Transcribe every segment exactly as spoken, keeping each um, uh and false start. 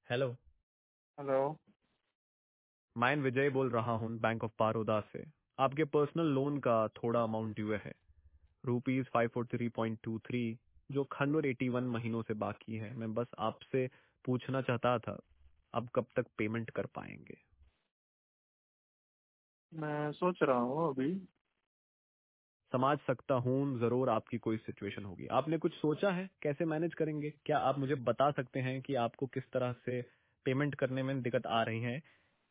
Hello. Hello. मैं विजय बोल रहा हूँ बैंक ऑफ बड़ौदा से। आपके पर्सनल लोन का थोड़ा अमाउंट ड्यू है, rupees five four three point two three, जो खंडर एटी वन महीनों से बाकी है। मैं बस आपसे पूछना चाहता था, आप कब तक पेमेंट कर पाएंगे? मैं सोच रहा हूँ अभी। समझ सकता हूँ, जरूर आपकी कोई सिचुएशन होगी। आपने कुछ सोचा है कैसे मैनेज करेंगे? क्या आप मुझे बता सकते हैं कि आपको किस तरह से पेमेंट करने में दिक्कत आ रही है?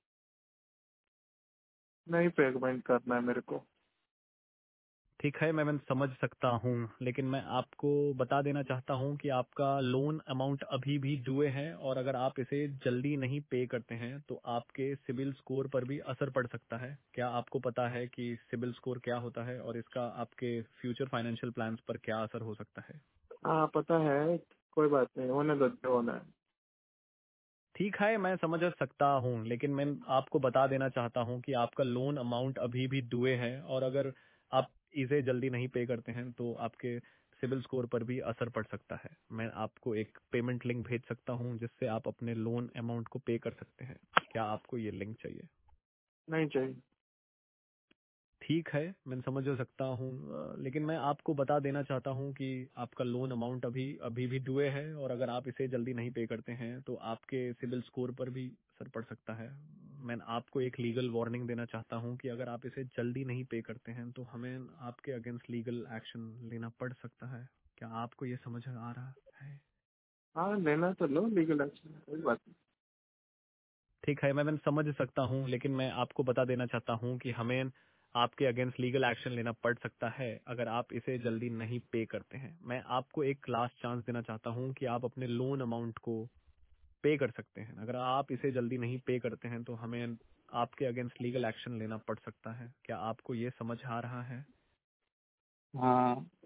नहीं पेमेंट करना है मेरे को। ठीक है, मैं मैं समझ सकता हूँ, लेकिन मैं आपको बता देना चाहता हूँ कि आपका लोन अमाउंट अभी भी ड्यू है, और अगर आप इसे जल्दी नहीं पे करते हैं तो आपके सिबिल स्कोर पर भी असर पड़ सकता है। क्या आपको पता है कि सिबिल स्कोर क्या होता है और इसका आपके फ्यूचर फाइनेंशियल प्लान्स पर क्या असर हो सकता है? हाँ पता है। कोई बात नहीं, होने दो जो होना है। ठीक है, मैं समझ सकता हूँ, लेकिन मैं आपको बता देना चाहता हूँ कि आपका लोन अमाउंट अभी भी दुए है, और अगर आप इसे जल्दी नहीं पे करते हैं तो आपके सिबिल स्कोर पर भी असर पड़ सकता है। मैं आपको एक पेमेंट लिंक भेज सकता हूँ जिससे आप अपने लोन अमाउंट को पे कर सकते हैं। क्या आपको ये लिंक चाहिए? नहीं चाहिए। ठीक है, मैं समझ सकता हूँ, अ, लेकिन मैं आपको बता देना चाहता हूँ कि आपका लोन अमाउंट अभी अभी भी ड्यू है, और अगर आप इसे जल्दी नहीं पे करते हैं तो आपके सिबिल स्कोर पर भी असर पड़ सकता है। मैं आपको एक लीगल वार्निंग देना चाहता हूँ कि अगर आप इसे जल्दी नहीं पे करते हैं तो हमें आपके अगेंस्ट लीगल एक्शन लेना पड़ सकता है। क्या आपको ये समझ आ रहा है? हाँ लेना तो लो, लीगल एक्शन, कोई बात नहीं। ठीक है, मैं मैं समझ सकता हूँ, लेकिन मैं आपको बता देना चाहता हूँ कि हमें आपके अगेंस्ट लीगल एक्शन लेना पड़ सकता है अगर आप इसे जल्दी नहीं पे करते हैं। मैं आपको एक लास्ट चांस देना चाहता हूँ कि आप अपने लोन अमाउंट को पे कर सकते हैं। अगर आप इसे जल्दी नहीं पे करते हैं तो हमें आपके अगेंस्ट लीगल एक्शन लेना पड़ सकता है। क्या आपको ये समझ आ रहा है? हाँ